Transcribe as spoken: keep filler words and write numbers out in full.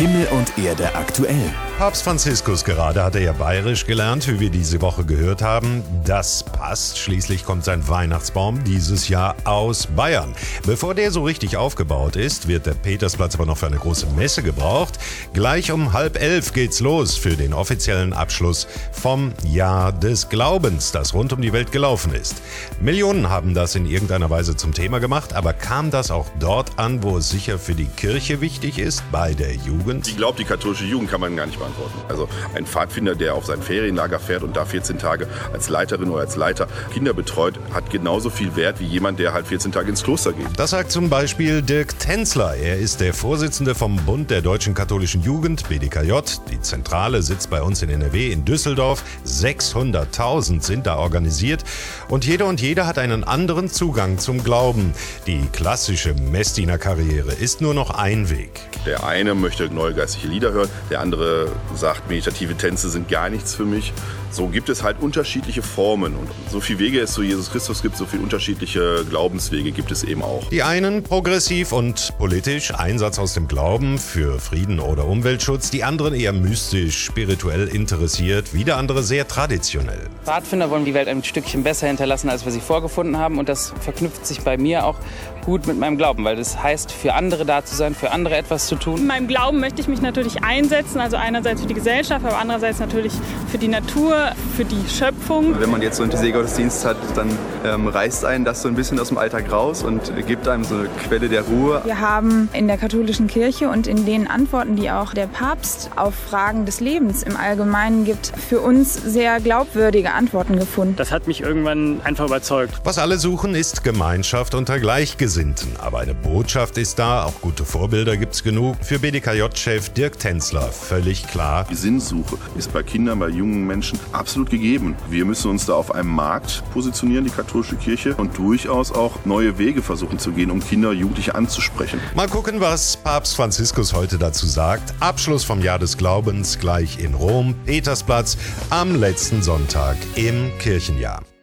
Himmel und Erde aktuell. Papst Franziskus gerade hat er ja bayerisch gelernt, wie wir diese Woche gehört haben. Das passt, schließlich kommt sein Weihnachtsbaum dieses Jahr aus Bayern. Bevor der so richtig aufgebaut ist, wird der Petersplatz aber noch für eine große Messe gebraucht. Gleich um halb elf geht's los für den offiziellen Abschluss vom Jahr des Glaubens, das rund um die Welt gelaufen ist. Millionen haben das in irgendeiner Weise zum Thema gemacht, aber kam das auch dort an, wo es sicher für die Kirche wichtig ist, bei der Jugend? Ich glaube, die katholische Jugend kann man gar nicht beantworten. Also ein Pfadfinder, der auf sein Ferienlager fährt und da vierzehn Tage als Leiterin oder als Leiter Kinder betreut, hat genauso viel Wert wie jemand, der halt vierzehn Tage ins Kloster geht. Das sagt zum Beispiel Dirk Tänzler. Er ist der Vorsitzende vom Bund der Deutschen Katholischen Jugend, B D K J. Die Zentrale sitzt bei uns in N R W in Düsseldorf. sechshunderttausend sind da organisiert und jeder und jede hat einen anderen Zugang zum Glauben. Die klassische Messdienerkarriere ist nur noch ein Weg. Der eine möchte neue geistliche Lieder hören, der andere sagt, meditative Tänze sind gar nichts für mich. So gibt es halt unterschiedliche Formen und so viele Wege es zu Jesus Christus gibt, so viele unterschiedliche Glaubenswege gibt es eben auch. Die einen progressiv und politisch, Einsatz aus dem Glauben für Frieden oder Umweltschutz, die anderen eher mystisch, spirituell interessiert, wieder andere sehr traditionell. Pfadfinder wollen die Welt ein Stückchen besser hinterlassen, als wir sie vorgefunden haben und das verknüpft sich bei mir auch gut mit meinem Glauben, weil das heißt, für andere da zu sein, für andere etwas zu tun. In meinem Glauben möchte ich mich natürlich einsetzen, also einerseits für die Gesellschaft, aber andererseits natürlich für die Natur, für die Schöpfung. Wenn man jetzt so einen Seegottesdienst hat, dann ähm, reißt einen das so ein bisschen aus dem Alltag raus und gibt einem so eine Quelle der Ruhe. Wir haben in der katholischen Kirche und in den Antworten, die auch der Papst auf Fragen des Lebens im Allgemeinen gibt, für uns sehr glaubwürdige Antworten gefunden. Das hat mich irgendwann einfach überzeugt. Was alle suchen, ist Gemeinschaft unter Gleichgesinnten. Aber eine Botschaft ist da, auch gute Vorbilder gibt's genug. Für B D K J-Chef Dirk Tänzler völlig klar. Die Sinnsuche ist bei Kindern, bei jungen Menschen absolut gegeben. Wir müssen uns da auf einem Markt positionieren, die katholische Kirche, und durchaus auch neue Wege versuchen zu gehen, um Kinder, Jugendliche anzusprechen. Mal gucken, was Papst Franziskus heute dazu sagt. Abschluss vom Jahr des Glaubens gleich in Rom, Petersplatz, am letzten Sonntag im Kirchenjahr.